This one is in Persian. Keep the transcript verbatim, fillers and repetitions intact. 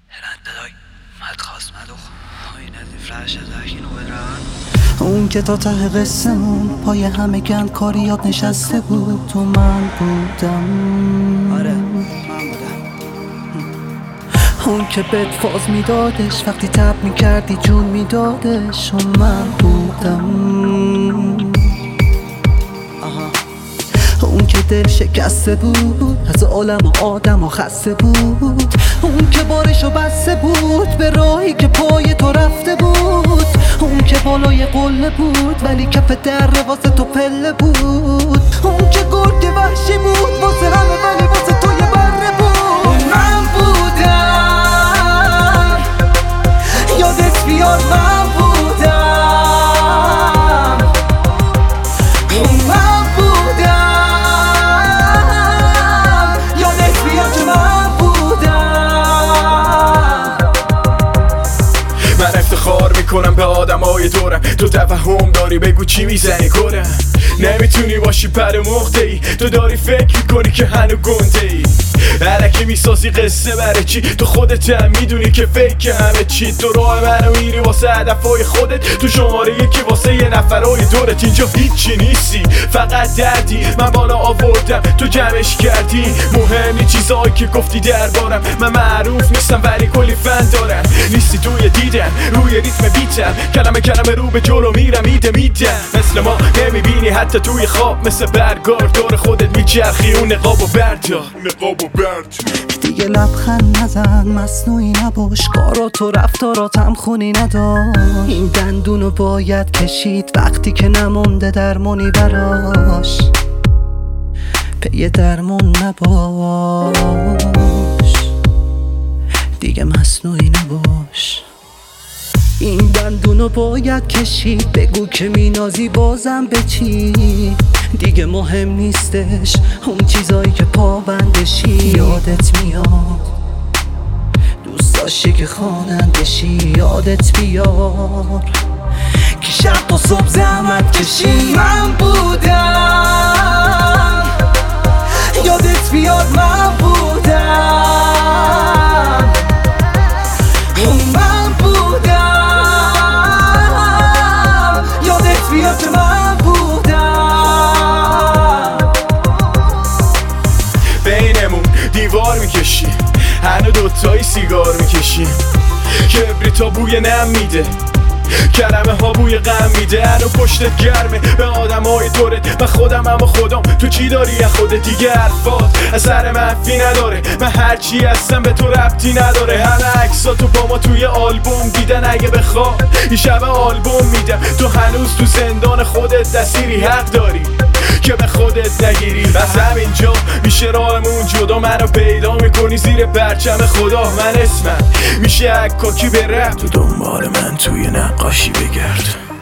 هلنده‌دای مدخواست مدوخ آینه دی فلش ازاکی نو برن اون که تا ته قصه‌مون پای همه گند کاریات نشسته بود تو من بودم. آره من بودم. اون که بهت فاز میدادش وقتی تب میکردی جون میدادش اون من بودم. اون که دل شکسته بود از عالم و آدم و خسته بود. اون که بارشو بسته بود به راهی که پای تو رفته بود. اون که بالای قله بود ولی کف در واسه تو پله بود. اون که گرگ وحشی بود واسه همه ولی واسه تو یه بره بود. من بودم یادت بیاد من بودم. من بودم یادت بیاد که من بودم. من افتخار میکنم به آدمای دورم. تو تفهم داری بگو چی میزنی کرم. نمیتونی باشی پر مخته ای. تو داری فکر میکنی که هنو گنده ای. الکی میسازی قصه برای چی؟ تو خودت هم میدونی که فکر همه چی. تو راه منو میری واسه هدفای خودت. تو شماره یکی واسه یه نفرای دورت. اینجا هیچی نیستی فقط دردی. من بالا آوردم تو جمعش کردی. مهمی چیزایی که گفتی دربارم. من معروف نیستم ولی کلی فن دارم. نیستی توی دیدم روی ریتم بیتم. کلمه کلمه رو به جلو میرم ایده میدم. مثل ما نمیبینی حتی توی خواب. مثل برگار دور خودت میچرخی اون نقابو بردار. نقابو بردار. دیگه لبخند نزن مصنوعی نباش. کارات و رفتاراتم خونی ندار. این دندونو باید کشید وقتی که نمونده درمونی براش. پی درمون نباش دیگه مصنوعی نباش. این دندونو باید کشید. بگو که مینازی بازم به چی؟ دیگه مهم نیستش اون چیزایی که پابندشی. یادت میاد دوست داشتی که خوانندشی. یادت بیار که شب تا صبح زحمت کشی. من بودم یادت بیاد من بودم. من بودم یادت بیاد که من بودم. بینمون دیوار میکشی. هنو دوتایی سیگار میکشیم. کبریتا بوی نم میده. کلمه ها بوی غم میده. هنو پشتت گرمه به آدم های دورت. من خودم اما خودم. تو چی داری از خودت؟ دیگه حرفات اثر منفی نداره. من هرچی هستم به تو ربطی نداره. همه عکساتو با ما توی آلبوم دیدن. اگه بخواد این شب آلبوم میدم. تو هنوز تو زندان خودت اسیری. حق داری که به خودت نگیری. بس همینجا میشه راهمون جدا. منو پیدا میکنی زیر پرچم خدا. من اسمم میشه عکاکی به رپ. تو دنبال من توی نقاشی بگرد.